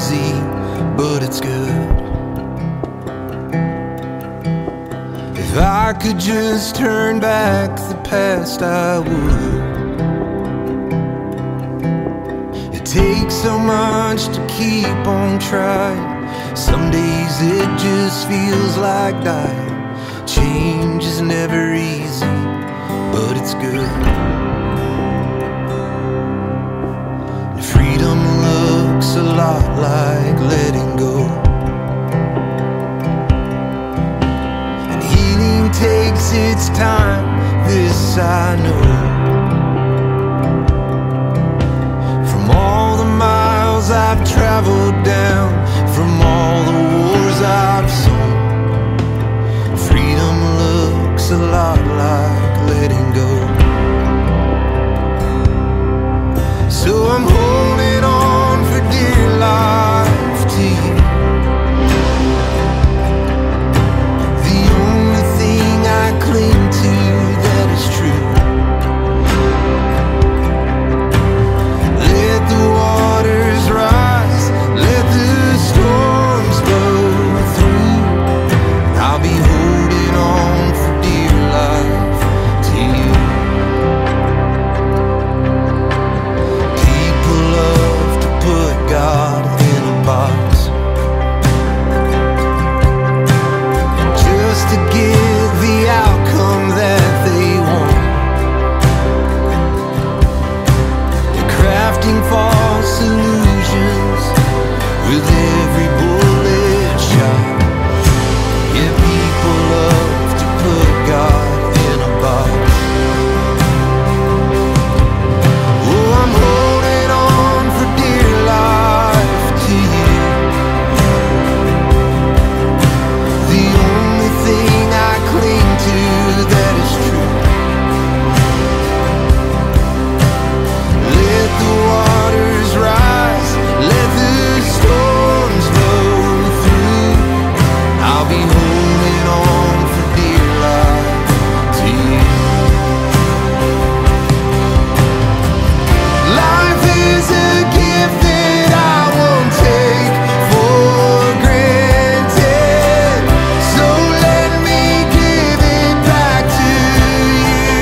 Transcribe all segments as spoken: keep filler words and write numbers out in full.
easy, but it's good. If I could just turn back the past, I would. It takes so much to keep on trying. Some days it just feels like dying. Change is never easy, but it's good. Freedom looks a lot like letting go. And healing takes its time, this I know. From all the miles I've traveled down, from all the wars I've sown, freedom looks a lot like letting go. So I'm holding on for dear life to you. The only thing I cling to that is true. Let the waters rise, let the storms blow through. I'll be holding on for dear life to you. People love to put God in a box, just to get the outcome that they want. They're crafting false illusions with every bullet shot. Yeah, people love to put God in a box. Oh, I'm holding on for dear life to you. The only thing I cling to that is true. Let the waters rise, let the storms blow through. I'll be holding on for dear life to you. Life is a gift that I won't take for granted. So let me give it back to you.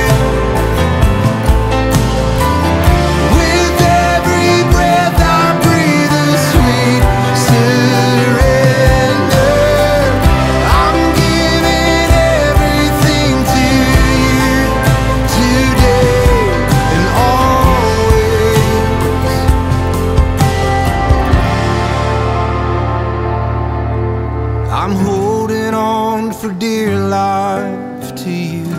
With every breath I breathe a sweet surrender. I'm giving everything to you today and always. I'm holding on for dear life to you.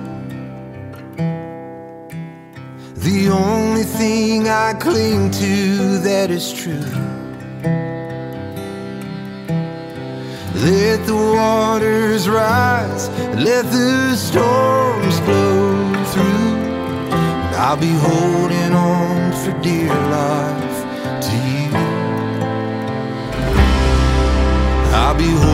The only thing I cling to that is true. Let the waters rise, let the storms blow through. I'll be holding on for dear life to you. I'll be holding